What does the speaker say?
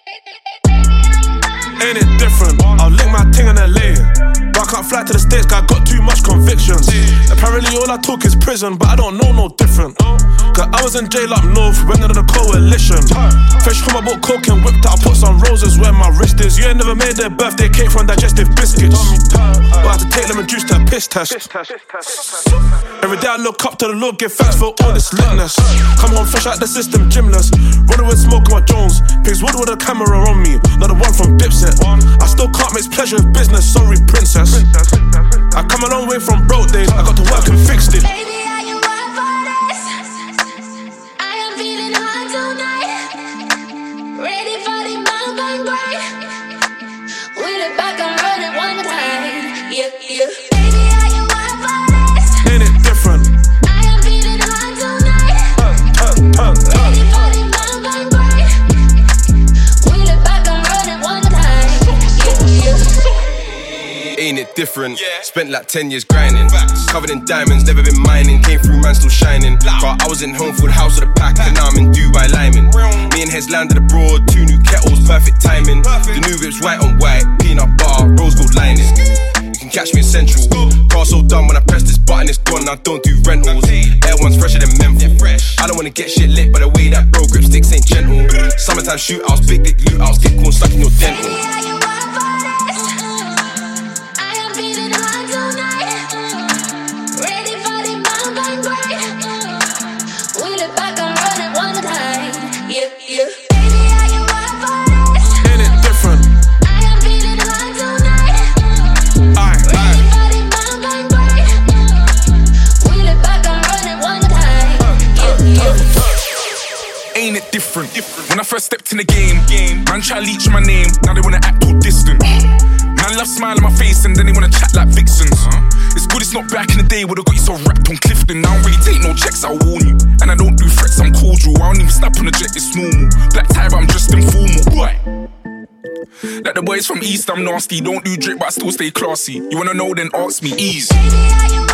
Ain't it different? I'll link my ting in LA, but I can't fly to the States, cause I got too much convictions. Apparently all I talk is prison, but I don't know no different. Cause I was in jail up north, went under the coalition. Fresh from I bought coke and whipped out, I put some roses where my wrist is. You ain't never made their birthday cake from digestive biscuits, but I had to take lemon juice to a piss test. Every day I look up to the Lord, give thanks for all this litness. Come home fresh out the system, gymless. Running with smoke on my Jones, Pigs Wood with a camera on me, not the one from Dipset. I still can't mix pleasure with business, sorry princess. I come a long way from broke days, I got to work and fixed it. Baby, are you up for this? I am feeling hot tonight. Ready for the mountain break. Wheel it back and run it one more time. Yeah, yeah. Baby, are you up for this? Ain't it different? I am feeling hot tonight. Ready for the mountain break. Wheel it back and run it one more time. Yeah, yeah. Ain't it different? Spent like 10 years grinding. Covered in diamonds, never been mining. Came through, man, still shining. Car, I was in home, full house with a pack, and now I'm in Dubai Lyman. Me and Hez landed abroad, 2 new kettles, perfect timing. The new whip's white on white, peanut butter, rose gold lining. You can catch me in Central. Car so done when I press this button, it's gone. I don't do rentals. Air one's fresher than menthol. I don't wanna get shit lit, but the way that bro grip sticks ain't gentle. Summertime shootouts, big dick loot outs, get corn stuck in your dental. Different. When I first stepped in the game, man try to leech my name, now they wanna act all distant. Man love smile on my face and then they wanna chat like vixens. It's good it's not back in the day where they got you so wrapped on Clifton. I don't really take no checks, I'll warn you. And I don't do threats, I'm cordial. I don't even snap on the jet, it's normal. Black tie but I'm dressed informal. Like the boys from East, I'm nasty. Don't do drip but I still stay classy. You wanna know then ask me, ease. Baby, are you